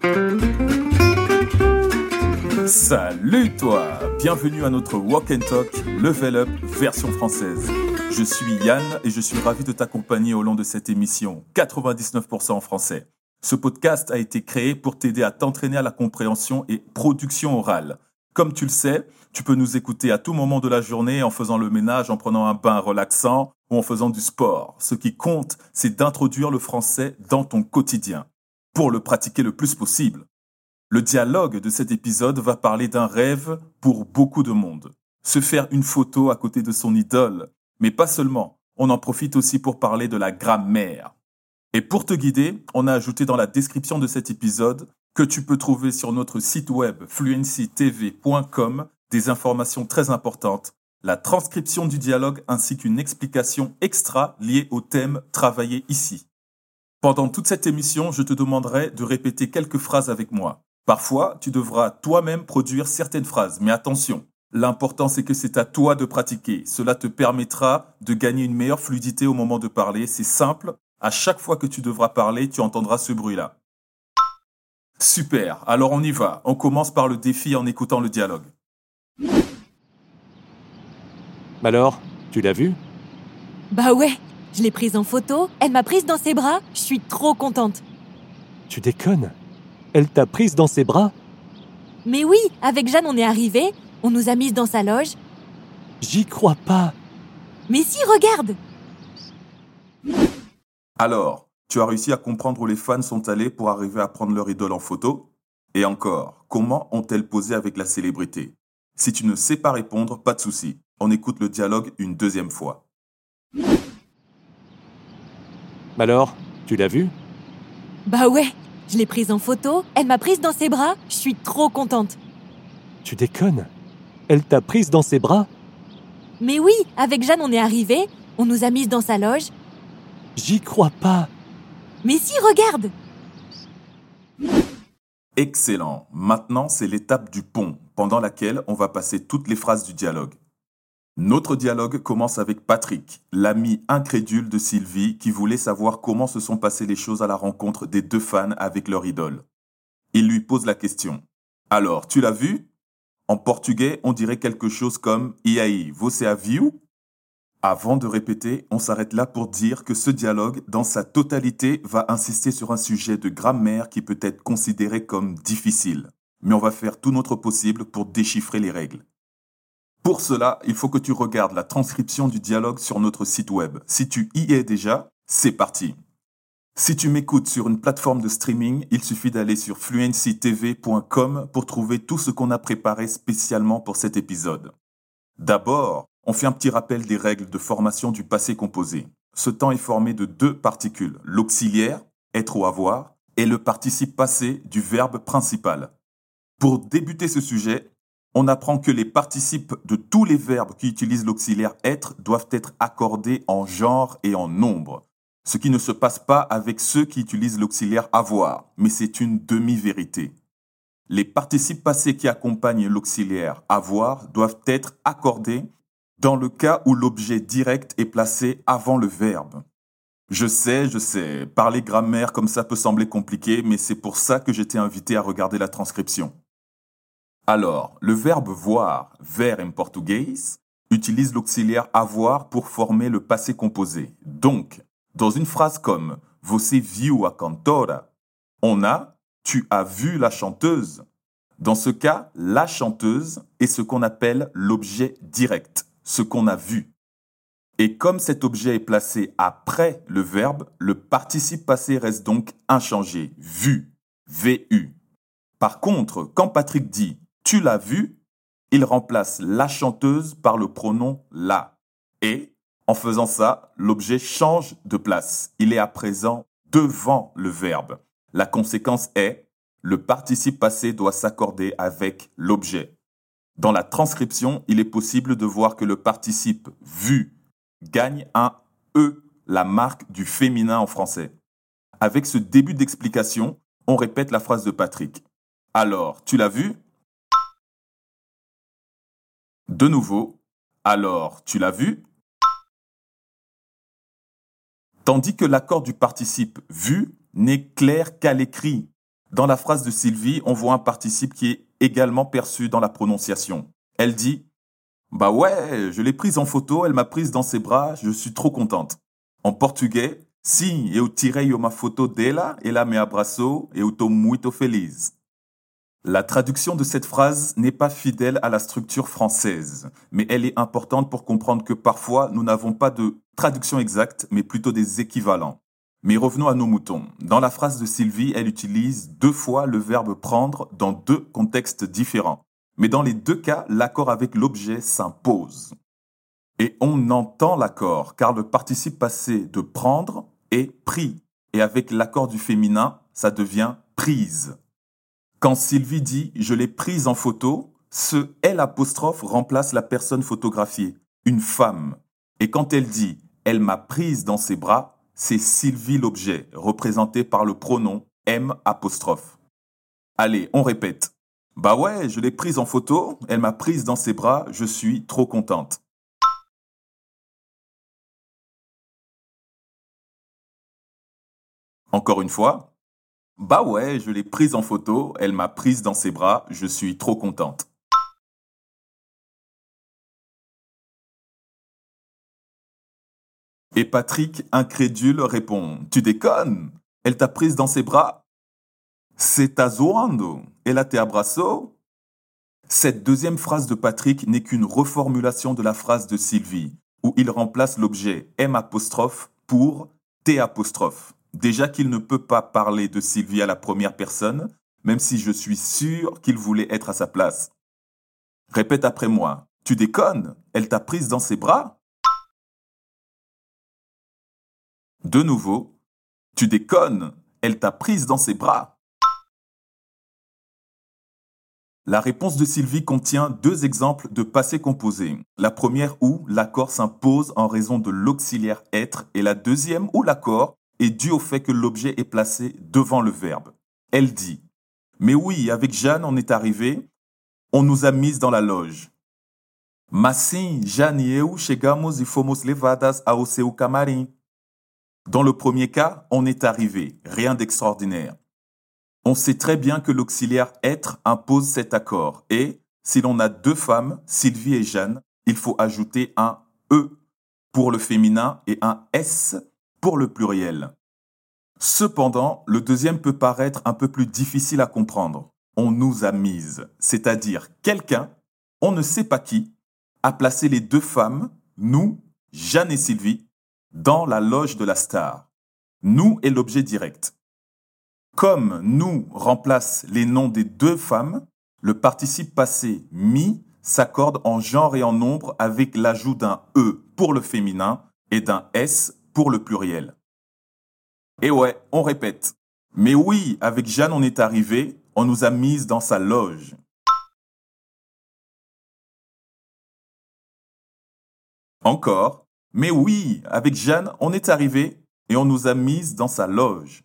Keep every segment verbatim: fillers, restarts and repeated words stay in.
Salut toi! Bienvenue à notre Walk and Talk Level Up version française. Je suis Yann et je suis ravi de t'accompagner au long de cette émission quatre-vingt-dix-neuf pour cent en français. Ce podcast a été créé pour t'aider à t'entraîner à la compréhension et production orale. Comme tu le sais, tu peux nous écouter à tout moment de la journée en faisant le ménage, en prenant un bain relaxant ou en faisant du sport. Ce qui compte, c'est d'introduire le français dans ton quotidien pour le pratiquer le plus possible. Le dialogue de cet épisode va parler d'un rêve pour beaucoup de monde. Se faire une photo à côté de son idole. Mais pas seulement, on en profite aussi pour parler de la grammaire. Et pour te guider, on a ajouté dans la description de cet épisode que tu peux trouver sur notre site web fluency t v point com des informations très importantes, la transcription du dialogue ainsi qu'une explication extra liée au thème travaillé ici. Pendant toute cette émission, je te demanderai de répéter quelques phrases avec moi. Parfois, tu devras toi-même produire certaines phrases, mais attention, l'important c'est que c'est à toi de pratiquer. Cela te permettra de gagner une meilleure fluidité au moment de parler. C'est simple, à chaque fois que tu devras parler, tu entendras ce bruit-là. Super, alors on y va. On commence par le défi en écoutant le dialogue. Alors, tu l'as vue ? Bah ouais, je l'ai prise en photo, elle m'a prise dans ses bras, je suis trop contente. Tu déconnes ? Elle t'a prise dans ses bras ? Mais oui, avec Jeanne on est arrivés, on nous a mises dans sa loge. J'y crois pas. Mais si, regarde ! Alors, tu as réussi à comprendre où les fans sont allés pour arriver à prendre leur idole en photo ? Et encore, comment ont-elles posé avec la célébrité ? Si tu ne sais pas répondre, pas de souci. On écoute le dialogue une deuxième fois. Alors, tu l'as vue ? Bah ouais, je l'ai prise en photo, elle m'a prise dans ses bras, je suis trop contente. Tu déconnes ? Elle t'a prise dans ses bras ? Mais oui, avec Jeanne on est arrivés, on nous a mises dans sa loge. J'y crois pas. Mais si, regarde ! Excellent. Maintenant, c'est l'étape du pont, pendant laquelle on va passer toutes les phrases du dialogue. Notre dialogue commence avec Patrick, l'ami incrédule de Sylvie qui voulait savoir comment se sont passées les choses à la rencontre des deux fans avec leur idole. Il lui pose la question. Alors, tu l'as vu ? En portugais, on dirait quelque chose comme « E aí, você a viu ?» Avant de répéter, on s'arrête là pour dire que ce dialogue, dans sa totalité, va insister sur un sujet de grammaire qui peut être considéré comme difficile. Mais on va faire tout notre possible pour déchiffrer les règles. Pour cela, il faut que tu regardes la transcription du dialogue sur notre site web. Si tu y es déjà, c'est parti. Si tu m'écoutes sur une plateforme de streaming, il suffit d'aller sur fluency t v point com pour trouver tout ce qu'on a préparé spécialement pour cet épisode. D'abord, on fait un petit rappel des règles de formation du passé composé. Ce temps est formé de deux particules, l'auxiliaire, être ou avoir, et le participe passé du verbe principal. Pour débuter ce sujet, on apprend que les participes de tous les verbes qui utilisent l'auxiliaire être doivent être accordés en genre et en nombre. Ce qui ne se passe pas avec ceux qui utilisent l'auxiliaire avoir, mais c'est une demi-vérité. Les participes passés qui accompagnent l'auxiliaire avoir doivent être accordés dans le cas où l'objet direct est placé avant le verbe. Je sais, je sais, parler grammaire comme ça peut sembler compliqué, mais c'est pour ça que j'étais invité à regarder la transcription. Alors, le verbe voir, ver en portugais, utilise l'auxiliaire avoir pour former le passé composé. Donc, dans une phrase comme « Você viu a cantora », on a « Tu as vu la chanteuse ». Dans ce cas, la chanteuse est ce qu'on appelle l'objet direct, ce qu'on a vu. Et comme cet objet est placé après le verbe, le participe passé reste donc inchangé, vu, vu. Par contre, quand Patrick dit « tu l'as vu », il remplace la chanteuse par le pronom « la ». Et, en faisant ça, l'objet change de place. Il est à présent devant le verbe. La conséquence est, le participe passé doit s'accorder avec l'objet. Dans la transcription, il est possible de voir que le participe « vu » gagne un « e », la marque du féminin en français. Avec ce début d'explication, on répète la phrase de Patrick. Alors, tu l'as vu ? De nouveau, alors, tu l'as vu ? Tandis que l'accord du participe vu n'est clair qu'à l'écrit. Dans la phrase de Sylvie, on voit un participe qui est également perçu dans la prononciation. Elle dit « Bah ouais, je l'ai prise en photo, elle m'a prise dans ses bras, je suis trop contente. » En portugais, « Sim, eu tirei uma foto dela, ela me abraçou, eu tô muito feliz. » La traduction de cette phrase n'est pas fidèle à la structure française, mais elle est importante pour comprendre que parfois nous n'avons pas de traduction exacte, mais plutôt des équivalents. Mais revenons à nos moutons. Dans la phrase de Sylvie, elle utilise deux fois le verbe prendre dans deux contextes différents. Mais dans les deux cas, l'accord avec l'objet s'impose. Et on entend l'accord, car le participe passé de prendre est pris. Et avec l'accord du féminin, ça devient prise. Quand Sylvie dit « je l'ai prise en photo », ce « L » remplace la personne photographiée, une femme. Et quand elle dit « elle m'a prise dans ses bras », c'est Sylvie l'objet, représenté par le pronom M'. Allez, on répète. « Bah ouais, je l'ai prise en photo, elle m'a prise dans ses bras, je suis trop contente. » Encore une fois. Bah ouais, je l'ai prise en photo, elle m'a prise dans ses bras, je suis trop contente. Et Patrick, incrédule, répond « Tu déconnes? Elle t'a prise dans ses bras? C'est ta zoando, elle te abraçou ?» Cette deuxième phrase de Patrick n'est qu'une reformulation de la phrase de Sylvie, où il remplace l'objet M' pour T'. Déjà qu'il ne peut pas parler de Sylvie à la première personne, même si je suis sûr qu'il voulait être à sa place. Répète après moi. Tu déconnes? Elle t'a prise dans ses bras? De nouveau. Tu déconnes? Elle t'a prise dans ses bras? La réponse de Sylvie contient deux exemples de passé composé. La première où l'accord s'impose en raison de l'auxiliaire être et la deuxième où l'accord est dû au fait que l'objet est placé devant le verbe. Elle dit « Mais oui, avec Jeanne, on est arrivé, on nous a mises dans la loge. » Mas sim, Jeanne e eu chegamos e fomos levadas ao seu camarim. Dans le premier cas, on est arrivé, rien d'extraordinaire. On sait très bien que l'auxiliaire être impose cet accord et, si l'on a deux femmes, Sylvie et Jeanne, il faut ajouter un E pour le féminin et un S pour le pluriel. Cependant, le deuxième peut paraître un peu plus difficile à comprendre. On nous a mises, c'est-à-dire quelqu'un, on ne sait pas qui, a placé les deux femmes, nous, Jeanne et Sylvie, dans la loge de la star. Nous est l'objet direct. Comme nous remplace les noms des deux femmes, le participe passé mis s'accorde en genre et en nombre avec l'ajout d'un E pour le féminin et d'un S pour le pluriel. Et ouais, on répète. Mais oui, avec Jeanne, on est arrivé, on nous a mises dans sa loge. Encore. Mais oui, avec Jeanne, on est arrivé et on nous a mises dans sa loge.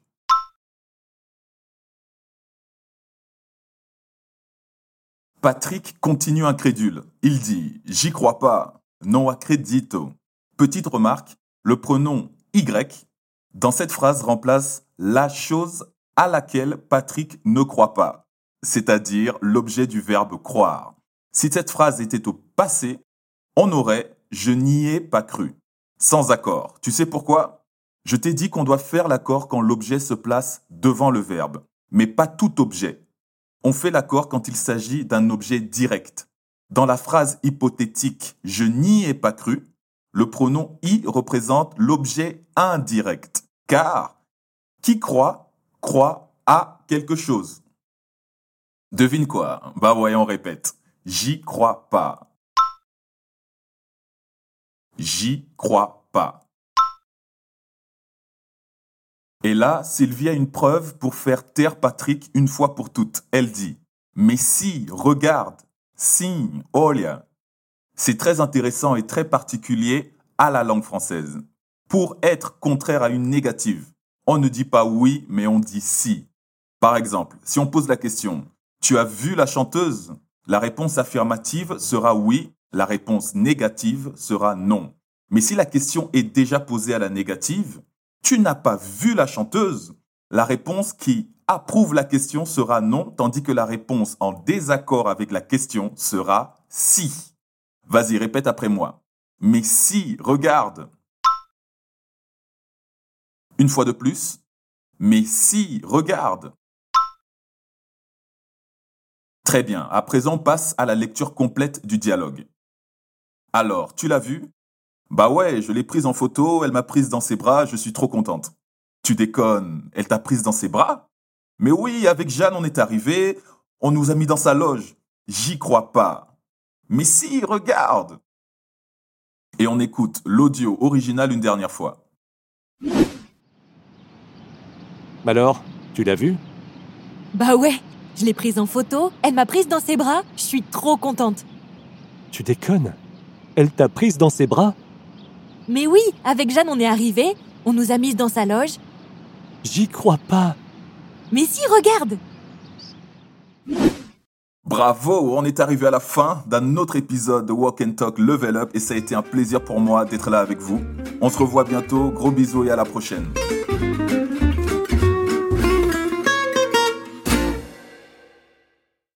Patrick continue incrédule. Il dit « J'y crois pas, non accredito ». Petite remarque, le pronom « Y » dans cette phrase remplace la chose à laquelle Patrick ne croit pas, c'est-à-dire l'objet du verbe croire. Si cette phrase était au passé, on aurait « je n'y ai pas cru », sans accord. Tu sais pourquoi? Je t'ai dit qu'on doit faire l'accord quand l'objet se place devant le verbe, mais pas tout objet. On fait l'accord quand il s'agit d'un objet direct. Dans la phrase hypothétique « je n'y ai pas cru », le pronom « i » représente l'objet indirect, car qui croit, croit à quelque chose. Devine quoi? Bah ouais, on répète. J'y crois pas. J'y crois pas. Et là, Sylvie a une preuve pour faire taire Patrick une fois pour toutes. Elle dit « Mais si, regarde, sim, olha ». C'est très intéressant et très particulier à la langue française. Pour être contraire à une négative, on ne dit pas oui, mais on dit si. Par exemple, si on pose la question « Tu as vu la chanteuse ?» La réponse affirmative sera oui, la réponse négative sera non. Mais si la question est déjà posée à la négative, « Tu n'as pas vu la chanteuse ?» La réponse qui approuve la question sera non, tandis que la réponse en désaccord avec la question sera si. Vas-y, répète après moi. Mais si, regarde. Une fois de plus. Mais si, regarde. Très bien, à présent passe à la lecture complète du dialogue. Alors, tu l'as vue? Bah ouais, je l'ai prise en photo, elle m'a prise dans ses bras, je suis trop contente. Tu déconnes, elle t'a prise dans ses bras? Mais oui, avec Jeanne, on est arrivé, on nous a mis dans sa loge. J'y crois pas. Mais si, regarde! Et on écoute l'audio original une dernière fois. Alors, tu l'as vue? Bah ouais, je l'ai prise en photo, elle m'a prise dans ses bras, je suis trop contente. Tu déconnes? Elle t'a prise dans ses bras? Mais oui, avec Jeanne, on est arrivé, on nous a mises dans sa loge. J'y crois pas. Mais si, regarde! Bravo, on est arrivé à la fin d'un autre épisode de Walk and Talk Level Up et ça a été un plaisir pour moi d'être là avec vous. On se revoit bientôt, gros bisous et à la prochaine.